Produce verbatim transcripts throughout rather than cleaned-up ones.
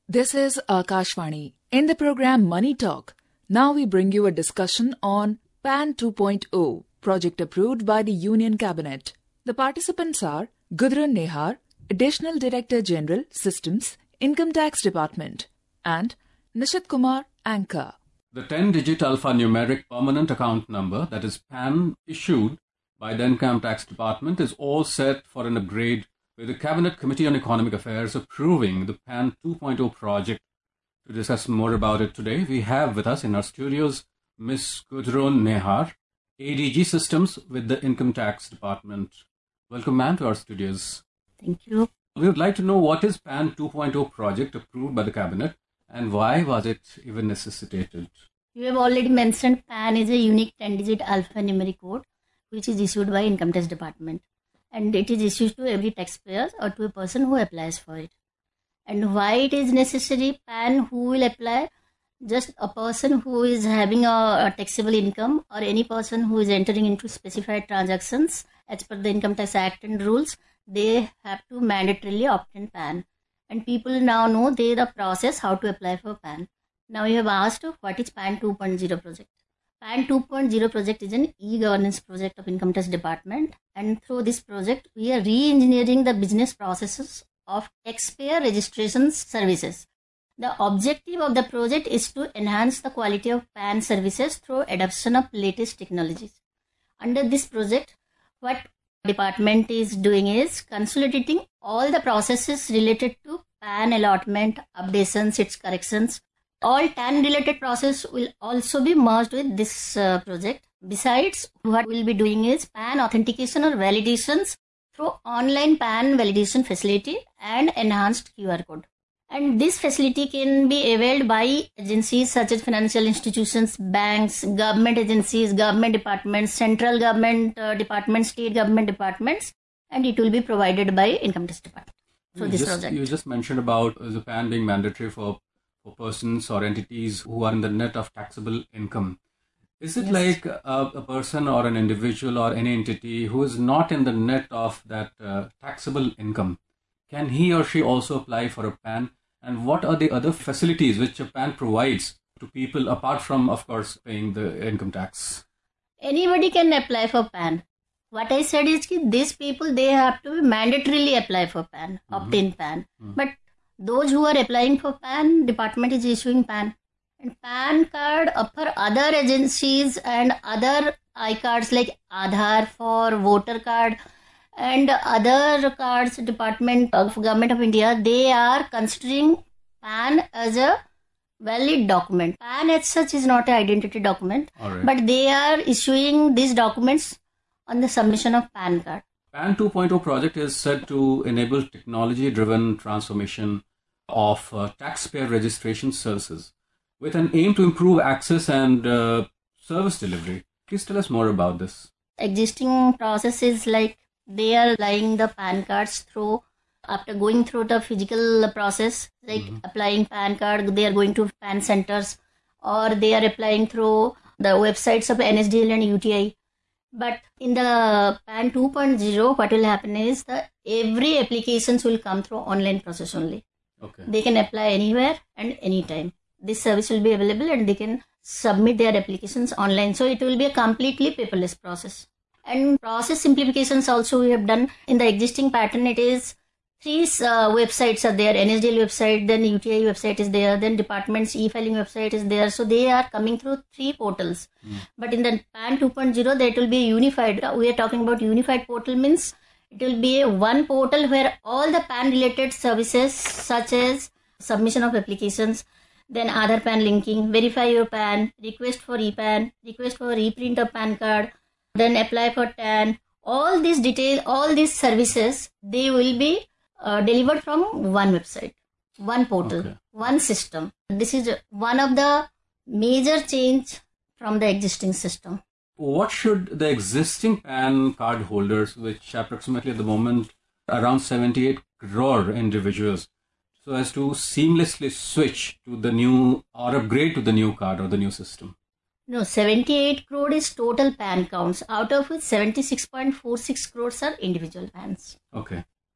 This is Akashvani. In the program Money Talk, now we bring you a discussion on P A N two point oh, project approved by the Union Cabinet. The participants are Gudrun Nehar, Additional Director General, Systems, Income Tax Department, and Nishit Kumar, Anchor. The ten-digit alphanumeric permanent account number, that is P A N, issued by the Income Tax Department is all set for an upgrade, with the Cabinet Committee on Economic Affairs approving the P A N two point oh project. To discuss more about it today, we have with us in our studios Miss Gudrun Nehar, A D G Systems with the Income Tax Department. Welcome, ma'am, to our studios. Thank you. We would like to know what is P A N two point oh project approved by the Cabinet and why was it even necessitated? You have already mentioned P A N is a unique ten-digit alphanumeric code which is issued by Income Tax Department, and it is issued to every taxpayer or to a person who applies for it. And why it is necessary? P A N who will apply? Just a person who is having a, a taxable income or any person who is entering into specified transactions as per the Income Tax Act and rules, they have to mandatorily obtain P A N. And people now know they the process how to apply for P A N. Now you have asked what is P A N two point oh project. P A N two point oh project is an e-governance project of Income Tax Department, and through this project we are re-engineering the business processes of taxpayer registration services. The objective of the project is to enhance the quality of P A N services through adoption of latest technologies. Under this project, what department is doing is consolidating all the processes related to P A N allotment, updations, its corrections. All P A N related process will also be merged with this uh, project. Besides, what we'll be doing is P A N authentication or validations through online P A N validation facility and enhanced Q R code. And this facility can be availed by agencies such as financial institutions, banks, government agencies, government departments, central government uh, departments, state government departments, and it will be provided by Income Tax Department through you this just, project. You just mentioned about the P A N being mandatory for, for persons or entities who are in the net of taxable income. Is it yes. like a, a person or an individual or any entity who is not in the net of that uh, taxable income? Can he or she also apply for a P A N? And what are the other facilities which a P A N provides to people apart from, of course, paying the income tax? Anybody can apply for P A N. What I said is that these people, they have to mandatorily apply for P A N, mm-hmm. obtain P A N. Mm-hmm. But those who are applying for P A N, department is issuing P A N. And P A N card for other agencies and other I cards like Aadhaar for voter card and other cards, Department of Government of India, they are considering P A N as a valid document. P A N as such is not an identity document, right. But they are issuing these documents on the submission of P A N card. P A N two point oh project is said to enable technology-driven transformation of uh, taxpayer registration services with an aim to improve access and uh, service delivery. Please tell us more about this. Existing processes like they are applying the P A N cards through, after going through the physical process, like mm-hmm. applying P A N card, they are going to P A N centers or they are applying through the websites of N S D L and U T I. But in the P A N two point oh, what will happen is that every applications will come through online process only. Okay. They can apply anywhere and anytime. This service will be available and they can submit their applications online. So it will be a completely paperless process. And process simplifications also we have done in the existing pattern. It is three uh, websites are there. N S D L website, then U T I website is there, then department's e-filing website is there. So they are coming through three portals. Mm. But in the P A N two point oh, that will be unified. We are talking about unified portal means it will be a one portal where all the P A N related services such as submission of applications, then Aadhaar P A N linking, verify your P A N, request for e-P A N, request for reprint of P A N card, then apply for T A N. All these detail, all these services, they will be uh, delivered from one website, one portal, okay. one system. This is one of the major change from the existing system. What should the existing P A N card holders, which approximately at the moment around seventy-eight crore individuals, so as to seamlessly switch to the new or upgrade to the new card or the new system? No, seventy-eight crore is total P A N counts, out of which seventy-six point four six crores are individual P A Ns. Okay.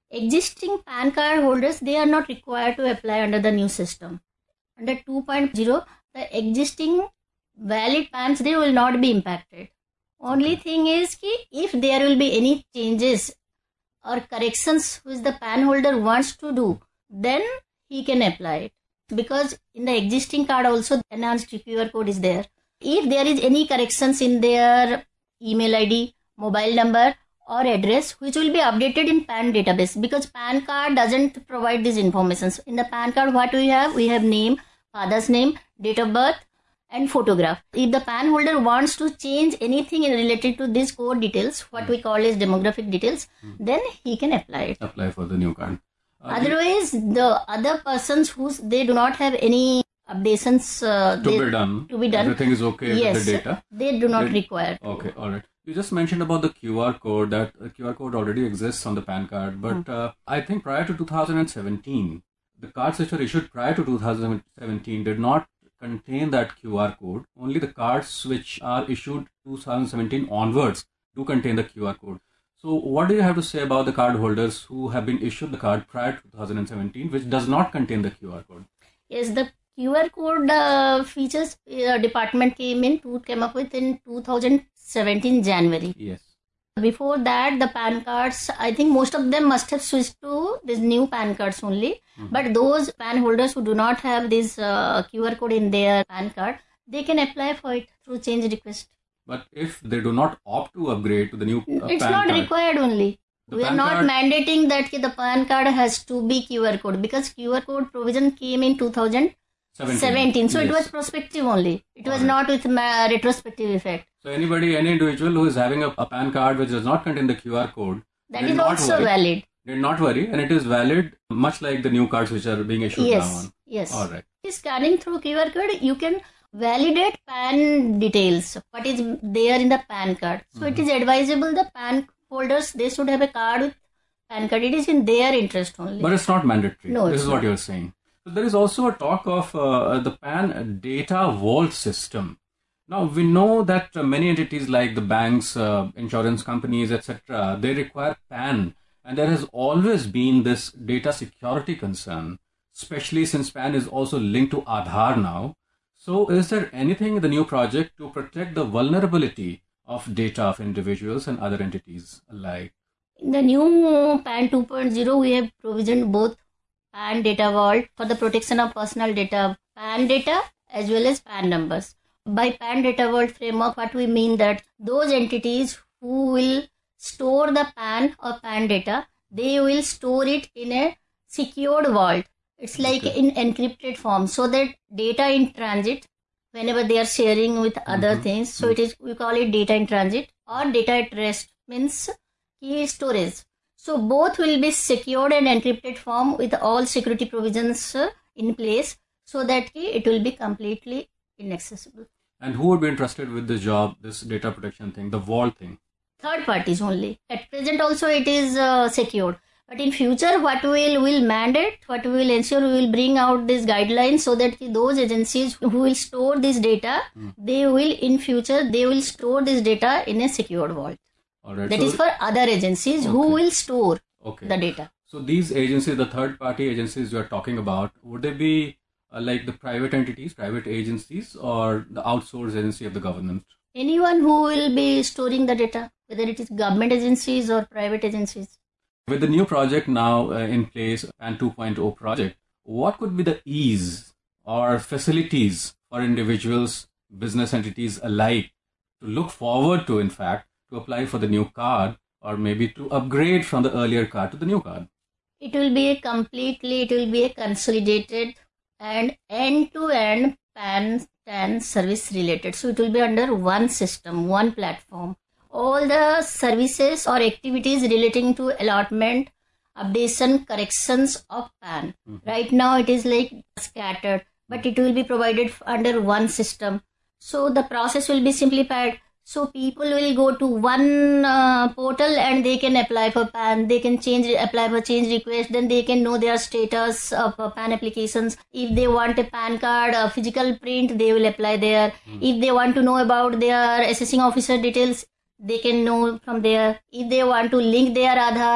Existing PAN card holders, they are not required to apply under the new system. Under two point oh, the existing valid PANs, they will not be impacted. Only thing is ki if there will be any changes or corrections which the PAN holder wants to do, then he can apply it. Because in the existing card also enhanced Q R code is there. If there is any corrections in their email I D, mobile number or address which will be updated in PAN database, because PAN card doesn't provide these informations. In the PAN card what we have? We have name, father's name, date of birth and photograph. If the PAN holder wants to change anything related to these core details, what mm. we call as demographic details, mm. then he can apply it. Apply for the new card. Uh, Otherwise, the other persons who they do not have any updations uh, to they, be done. To be done. Everything is okay yes, with the data. They do not they, require. Okay, all right. You just mentioned about the Q R code, that the Q R code already exists on the PAN card. But mm. uh, I think prior to two thousand seventeen, the cards which were issued prior to two thousand seventeen did not contain that Q R code. Only the cards which are issued two thousand seventeen onwards do contain the Q R code. So what do you have to say about the card holders who have been issued the card prior to two thousand seventeen, which does not contain the Q R code? Yes, the Q R code uh, features uh, department came in to came up with in two thousand seventeen January. Yes. Before that, the PAN cards, I think most of them must have switched to these new PAN cards only. Mm-hmm. But those PAN holders who do not have this uh, Q R code in their PAN card, they can apply for it through change request. But if they do not opt to upgrade to the new uh, it's PAN not card, required only. The we PAN are not card... mandating that the PAN card has to be Q R code, because Q R code provision came in two thousand seventeen. So yes. It was prospective only. It was right. not with ma- retrospective effect. So anybody, any individual who is having a, a PAN card which does not contain the Q R code, that is also worry. valid. Did not worry, and it is valid much like the new cards which are being issued yes. now on. Yes. All right. Scanning through Q R code, you can validate PAN details, what is there in the PAN card. So mm-hmm. it is advisable the PAN holders, they should have a card with PAN card. It is in their interest only. But it's not mandatory. No, this is not. what you're saying. So there is also a talk of uh, the PAN data vault system. Now, we know that uh, many entities like the banks, uh, insurance companies, et cetera, they require PAN. And there has always been this data security concern, especially since PAN is also linked to Aadhaar now. So is there anything in the new project to protect the vulnerability of data of individuals and other entities alike? In the new PAN two point oh, we have provisioned both PAN data vault for the protection of personal data, PAN data as well as PAN numbers. By PAN data vault framework, what we mean that those entities who will store the PAN or PAN data, they will store it in a secured vault. It's like okay. in encrypted form, so that data in transit, whenever they are sharing with other mm-hmm. things, so mm-hmm. it is, we call it data in transit, or data at rest, means key storage. So both will be secured and encrypted form with all security provisions in place, so that it will be completely inaccessible. And who would be interested with this job, this data protection thing, the vault thing? Third parties only. At present also it is uh, secured. But in future, what we will will mandate, what we will ensure, we will bring out these guidelines so that those agencies who will store this data, mm. they will in future, they will store this data in a secured vault. All right. That so, is for other agencies okay. who will store okay. the data. So these agencies, the third party agencies you are talking about, would they be uh, like the private entities, private agencies, or the outsourced agency of the government? Anyone who will be storing the data, whether it is government agencies or private agencies. With the new project now uh, in place, PAN two point oh project, what could be the ease or facilities for individuals, business entities alike to look forward to, in fact, to apply for the new card or maybe to upgrade from the earlier card to the new card? It will be a completely, it will be a consolidated and end-to-end PAN TAN service related. So it will be under one system, one platform. All the services or activities relating to allotment, updation, corrections of PAN. Mm-hmm. Right now it is like scattered, but it will be provided under one system. So the process will be simplified. So people will go to one uh, portal and they can apply for PAN. They can change, apply for change request. Then they can know their status of uh, PAN applications. If they want a PAN card, a physical print, they will apply there. Mm. If they want to know about their assessing officer details, they can know from there. If they want to link their Aadhaar,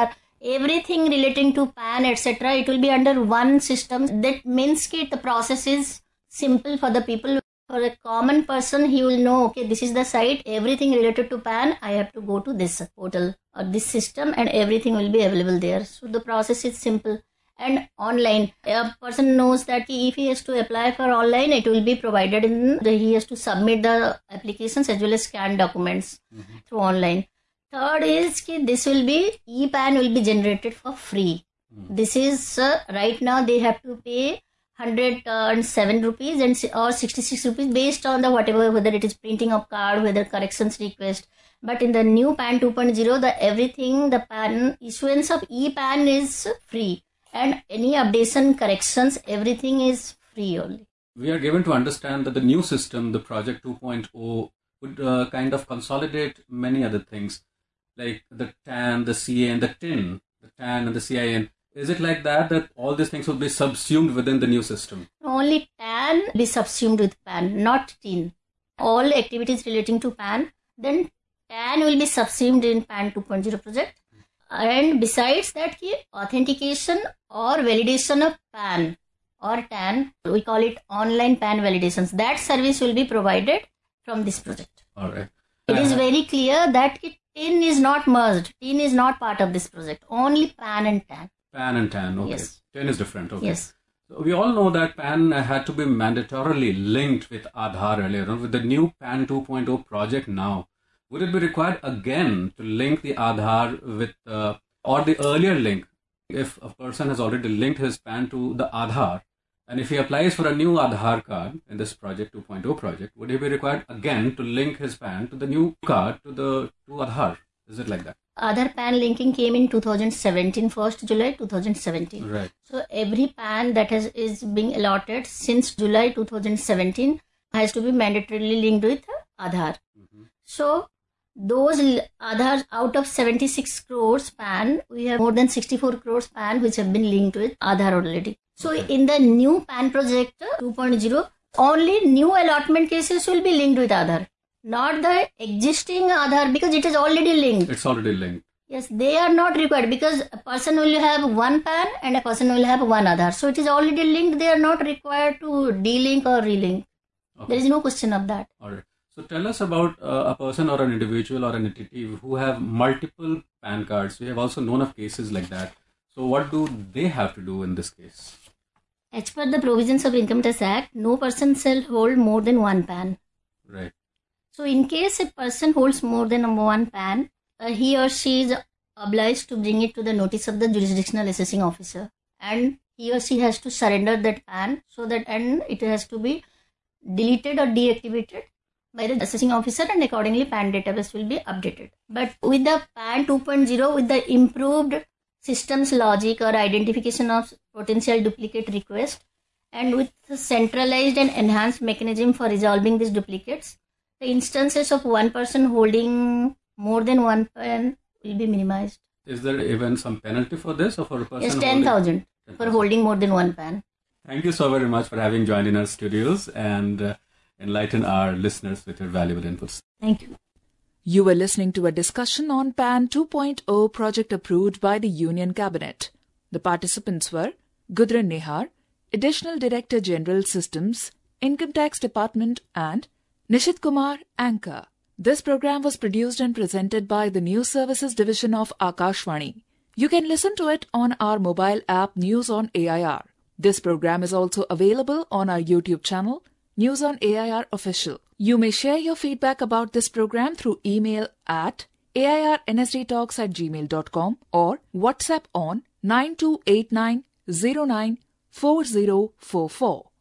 everything relating to P A N, et cetera, it will be under one system. That means that the process is simple for the people. For a common person, he will know, okay, this is the site, everything related to P A N, I have to go to this portal or this system and everything will be available there. So the process is simple. And online, a person knows that if he has to apply for online, it will be provided in, the, he has to submit the applications as well as scan documents mm-hmm. through online. Third is that this will be, e P A N will be generated for free. Mm-hmm. This is, uh, right now they have to pay one hundred seven rupees and or sixty-six rupees based on the whatever, whether it is printing of card, whether corrections request. But in the new P A N two point oh, the everything, the P A N, issuance of e P A N is free. And any updation, corrections, everything is free only. We are given to understand that the new system, the Project two point oh, would uh, kind of consolidate many other things, like the T A N, the C A N, the T I N, the T A N and the C I N. Is it like that, that all these things will be subsumed within the new system? Only T A N will be subsumed with P A N, not T I N. All activities relating to P A N, then T A N will be subsumed in P A N two point oh project. And besides that, authentication or validation of P A N or T A N, we call it online P A N validations. That service will be provided from this project. All right. It is very clear that T I N is not merged. T I N is not part of this project. Only P A N and T A N. P A N and T A N, okay. Yes. T I N is different, okay. Yes. So we all know that P A N had to be mandatorily linked with Aadhaar earlier on. With the new P A N two point oh project now, would it be required again to link the Aadhaar with, uh, or the earlier link, if a person has already linked his P A N to the Aadhaar, and if he applies for a new Aadhaar card in this Project two point oh project, would he be required again to link his P A N to the new card, to the to Aadhaar? Is it like that? Aadhaar P A N linking came in two thousand seventeen, first July two thousand seventeen. Right. So every P A N that has is being allotted since July two thousand seventeen has to be mandatorily linked with Aadhaar. Mm-hmm. So those Aadhaar, out of seventy-six crores P A N, we have more than sixty-four crores P A N which have been linked with Aadhaar already. So okay. In the new P A N project two point oh, only new allotment cases will be linked with Aadhaar. Not the existing Aadhaar, because it is already linked. It's already linked. Yes, they are not required because a person will have one P A N and a person will have one Aadhaar. So it is already linked. They are not required to delink or relink. Okay. There is no question of that. All right. So tell us about uh, a person or an individual or an entity who have multiple P A N cards. We have also known of cases like that. So what do they have to do in this case? As per the provisions of Income Tax Act, no person shall hold more than one P A N. Right. So in case a person holds more than one P A N, uh, he or she is obliged to bring it to the notice of the jurisdictional assessing officer, and he or she has to surrender that P A N, so that and it has to be deleted or deactivated by the assessing officer, and accordingly P A N database will be updated. But with the P A N two point oh, with the improved systems logic or identification of potential duplicate request, and with the centralized and enhanced mechanism for resolving these duplicates, the instances of one person holding more than one P A N will be minimized. Is there even some penalty for this, or for a person? Yes, ten thousand for holding more than one P A N. Thank you so very much for having joined in our studios and uh, enlighten our listeners with your valuable inputs. Thank you. You were listening to a discussion on P A N two point oh project approved by the Union Cabinet. The participants were Gudrun Nehar, Additional Director General Systems, Income Tax Department, and Nishit Kumar, Anchor. This program was produced and presented by the News Services Division of Akashvani. You can listen to it on our mobile app News on A I R. This program is also available on our YouTube channel, News on A I R Official. You may share your feedback about this program through email at A I R N S D talks at gmail dot com or WhatsApp on nine two eight nine zero nine four zero four four.